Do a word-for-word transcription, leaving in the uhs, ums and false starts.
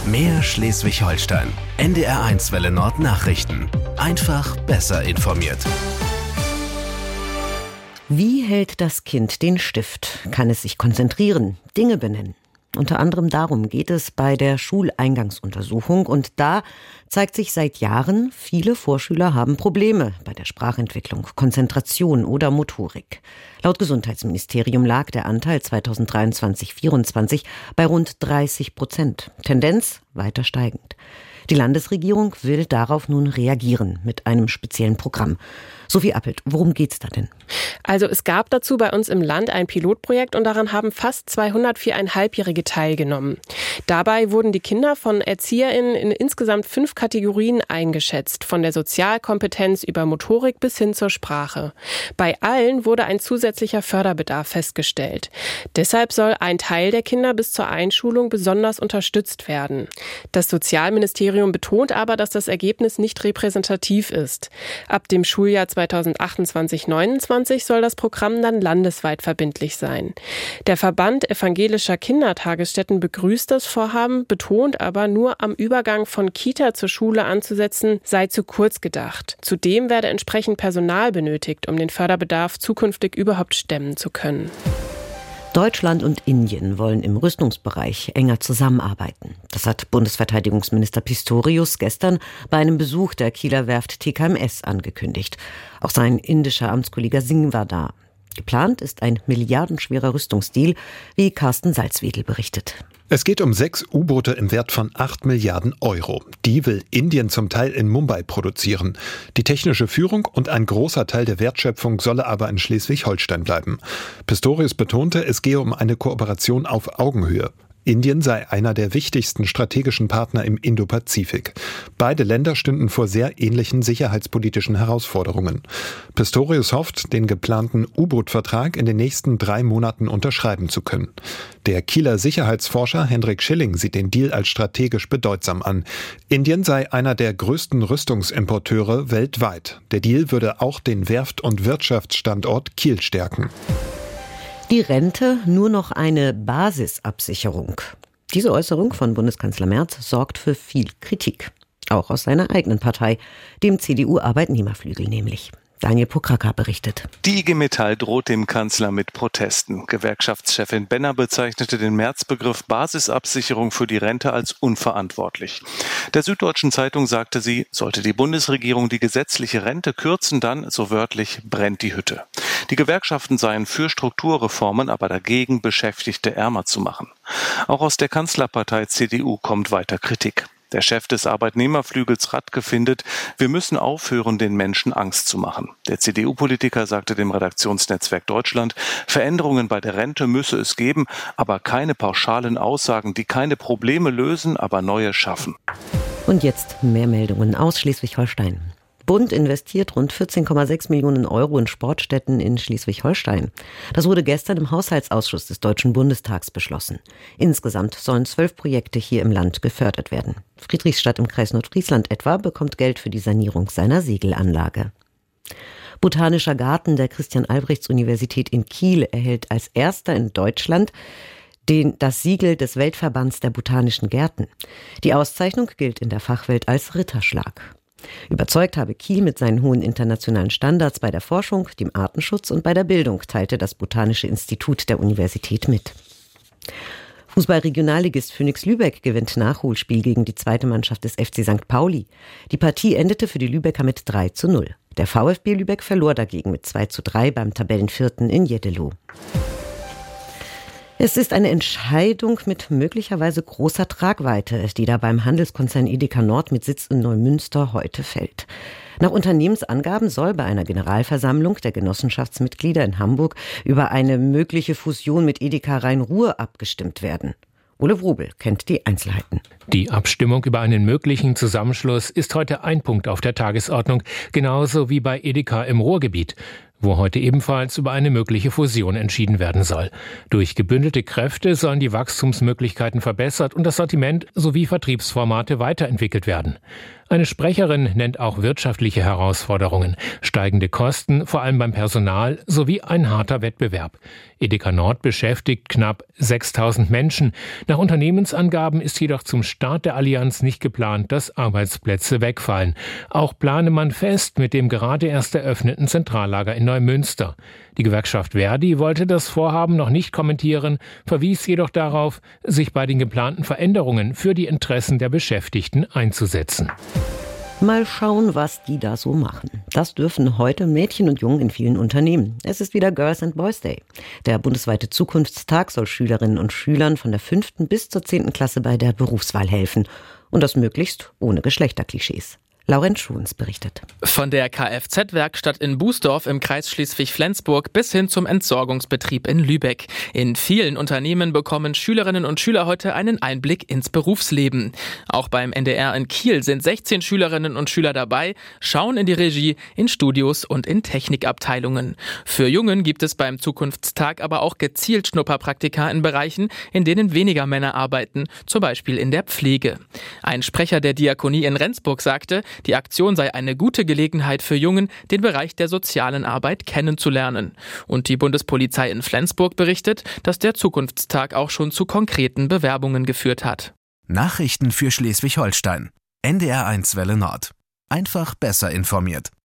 Mehr Schleswig-Holstein. N D R eins Welle Nord Nachrichten. Einfach besser informiert. Wie hält das Kind den Stift? Kann es sich konzentrieren, Dinge benennen? Unter anderem darum geht es bei der Schuleingangsuntersuchung. Und da zeigt sich seit Jahren, viele Vorschüler haben Probleme bei der Sprachentwicklung, Konzentration oder Motorik. Laut Gesundheitsministerium lag der Anteil zweitausenddreiundzwanzig vierundzwanzig bei rund dreißig Prozent. Tendenz weiter steigend. Die Landesregierung will darauf nun reagieren mit einem speziellen Programm. Sophie Appelt, worum geht's da denn? Also es gab dazu bei uns im Land ein Pilotprojekt und daran haben fast zweihundert Viereinhalbjährige teilgenommen. Dabei wurden die Kinder von ErzieherInnen in insgesamt fünf Kategorien eingeschätzt, von der Sozialkompetenz über Motorik bis hin zur Sprache. Bei allen wurde ein zusätzlicher Förderbedarf festgestellt. Deshalb soll ein Teil der Kinder bis zur Einschulung besonders unterstützt werden. Das Sozialministerium betont aber, dass das Ergebnis nicht repräsentativ ist. Ab dem Schuljahr zweitausendachtundzwanzig neunundzwanzig soll das Programm dann landesweit verbindlich sein. Der Verband evangelischer Kindertagesstätten begrüßt das Vorhaben, betont aber, nur am Übergang von Kita zur Schule anzusetzen, sei zu kurz gedacht. Zudem werde entsprechend Personal benötigt, um den Förderbedarf zukünftig überhaupt stemmen zu können. Deutschland und Indien wollen im Rüstungsbereich enger zusammenarbeiten. Das hat Bundesverteidigungsminister Pistorius gestern bei einem Besuch der Kieler Werft T K M S angekündigt. Auch sein indischer Amtskollege Singh war da. Geplant ist ein milliardenschwerer Rüstungsdeal, wie Carsten Salzwedel berichtet. Es geht um sechs U-Boote im Wert von acht Milliarden Euro. Die will Indien zum Teil in Mumbai produzieren. Die technische Führung und ein großer Teil der Wertschöpfung solle aber in Schleswig-Holstein bleiben. Pistorius betonte, es gehe um eine Kooperation auf Augenhöhe. Indien sei einer der wichtigsten strategischen Partner im Indopazifik. Beide Länder stünden vor sehr ähnlichen sicherheitspolitischen Herausforderungen. Pistorius hofft, den geplanten U-Boot-Vertrag in den nächsten drei Monaten unterschreiben zu können. Der Kieler Sicherheitsforscher Hendrik Schilling sieht den Deal als strategisch bedeutsam an. Indien sei einer der größten Rüstungsimporteure weltweit. Der Deal würde auch den Werft- und Wirtschaftsstandort Kiel stärken. Die Rente nur noch eine Basisabsicherung. Diese Äußerung von Bundeskanzler Merz sorgt für viel Kritik. Auch aus seiner eigenen Partei, dem C D U-Arbeitnehmerflügel nämlich. Daniel Pokraka berichtet. Die I G Metall droht dem Kanzler mit Protesten. Gewerkschaftschefin Benner bezeichnete den Märzbegriff Basisabsicherung für die Rente als unverantwortlich. Der Süddeutschen Zeitung sagte sie, sollte die Bundesregierung die gesetzliche Rente kürzen, dann, so wörtlich, brennt die Hütte. Die Gewerkschaften seien für Strukturreformen, aber dagegen, Beschäftigte ärmer zu machen. Auch aus der Kanzlerpartei C D U kommt weiter Kritik. Der Chef des Arbeitnehmerflügels Radke findet, wir müssen aufhören, den Menschen Angst zu machen. Der C D U-Politiker sagte dem Redaktionsnetzwerk Deutschland, Veränderungen bei der Rente müsse es geben, aber keine pauschalen Aussagen, die keine Probleme lösen, aber neue schaffen. Und jetzt mehr Meldungen aus Schleswig-Holstein. Bund investiert rund vierzehn Komma sechs Millionen Euro in Sportstätten in Schleswig-Holstein. Das wurde gestern im Haushaltsausschuss des Deutschen Bundestags beschlossen. Insgesamt sollen zwölf Projekte hier im Land gefördert werden. Friedrichstadt im Kreis Nordfriesland etwa bekommt Geld für die Sanierung seiner Segelanlage. Botanischer Garten der Christian-Albrechts-Universität in Kiel erhält als erster in Deutschland den, das Siegel des Weltverbands der Botanischen Gärten. Die Auszeichnung gilt in der Fachwelt als Ritterschlag. Überzeugt habe Kiel mit seinen hohen internationalen Standards bei der Forschung, dem Artenschutz und bei der Bildung, teilte das Botanische Institut der Universität mit. Fußball-Regionalligist Phönix Lübeck gewinnt Nachholspiel gegen die zweite Mannschaft des F C Sankt Pauli. Die Partie endete für die Lübecker mit drei zu null. Der VfB Lübeck verlor dagegen mit zwei zu drei beim Tabellenvierten in Jeddelo. Es ist eine Entscheidung mit möglicherweise großer Tragweite, die da beim Handelskonzern Edeka Nord mit Sitz in Neumünster heute fällt. Nach Unternehmensangaben soll bei einer Generalversammlung der Genossenschaftsmitglieder in Hamburg über eine mögliche Fusion mit Edeka Rhein-Ruhr abgestimmt werden. Ole Wrobel kennt die Einzelheiten. Die Abstimmung über einen möglichen Zusammenschluss ist heute ein Punkt auf der Tagesordnung, genauso wie bei Edeka im Ruhrgebiet, wo heute ebenfalls über eine mögliche Fusion entschieden werden soll. Durch gebündelte Kräfte sollen die Wachstumsmöglichkeiten verbessert und das Sortiment sowie Vertriebsformate weiterentwickelt werden. Eine Sprecherin nennt auch wirtschaftliche Herausforderungen, steigende Kosten, vor allem beim Personal, sowie ein harter Wettbewerb. Edeka Nord beschäftigt knapp sechstausend Menschen. Nach Unternehmensangaben ist jedoch zum Start der Allianz nicht geplant, dass Arbeitsplätze wegfallen. Auch plane man fest mit dem gerade erst eröffneten Zentrallager in Neumünster. Die Gewerkschaft Verdi wollte das Vorhaben noch nicht kommentieren, verwies jedoch darauf, sich bei den geplanten Veränderungen für die Interessen der Beschäftigten einzusetzen. Mal schauen, was die da so machen. Das dürfen heute Mädchen und Jungen in vielen Unternehmen. Es ist wieder Girls and Boys Day. Der bundesweite Zukunftstag soll Schülerinnen und Schülern von der fünften bis zur zehnten Klasse bei der Berufswahl helfen. Und das möglichst ohne Geschlechterklischees. Laurenz Schuhns berichtet. Von der Kfz-Werkstatt in Bußdorf im Kreis Schleswig-Flensburg bis hin zum Entsorgungsbetrieb in Lübeck. In vielen Unternehmen bekommen Schülerinnen und Schüler heute einen Einblick ins Berufsleben. Auch beim N D R in Kiel sind sechzehn Schülerinnen und Schüler dabei, schauen in die Regie, in Studios und in Technikabteilungen. Für Jungen gibt es beim Zukunftstag aber auch gezielt Schnupperpraktika in Bereichen, in denen weniger Männer arbeiten, zum Beispiel in der Pflege. Ein Sprecher der Diakonie in Rendsburg sagte, die Aktion sei eine gute Gelegenheit für Jungen, den Bereich der sozialen Arbeit kennenzulernen. Und die Bundespolizei in Flensburg berichtet, dass der Zukunftstag auch schon zu konkreten Bewerbungen geführt hat. Nachrichten für Schleswig-Holstein. N D R eins Welle Nord. Einfach besser informiert.